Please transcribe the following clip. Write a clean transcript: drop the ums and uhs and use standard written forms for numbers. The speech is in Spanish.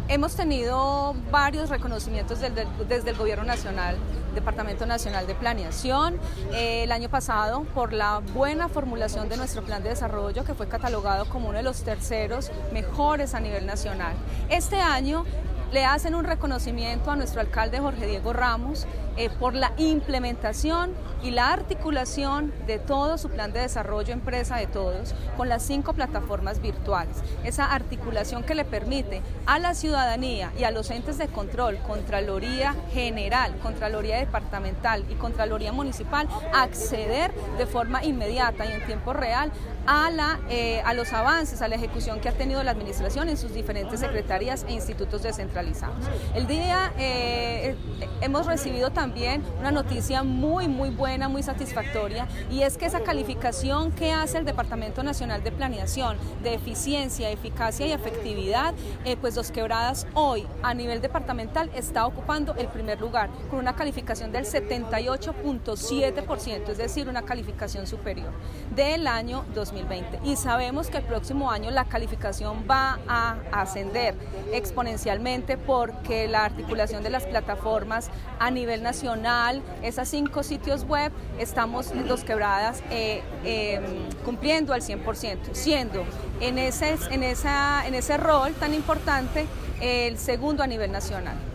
Hemos tenido varios reconocimientos desde el Gobierno Nacional, Departamento Nacional de Planeación, el año pasado por la buena formulación de nuestro plan de desarrollo, que fue catalogado como uno de los terceros mejores a nivel nacional. Este año le hacen un reconocimiento a nuestro alcalde Jorge Diego Ramos por la implementación y la articulación de todo su plan de desarrollo Empresa de Todos con las 5 plataformas virtuales. Esa articulación que le permite a la ciudadanía y a los entes de control, Contraloría General, Contraloría Departamental y Contraloría Municipal, acceder de forma inmediata y en tiempo real a los avances, a la ejecución que ha tenido la administración en sus diferentes secretarías e institutos descentralizados. El día hemos recibido también una noticia muy buena, muy satisfactoria, y es que esa calificación que hace el Departamento Nacional de Planeación de eficiencia, eficacia y efectividad, pues Dos Quebradas hoy a nivel departamental está ocupando el primer lugar con una calificación del 78.7%, es decir, una calificación superior del año 2020. Y sabemos que el próximo año la calificación va a ascender exponencialmente porque la articulación de las plataformas a nivel nacional, esas 5 sitios web, estamos en Dos Quebradas cumpliendo al 100%, siendo en ese rol tan importante el segundo a nivel nacional.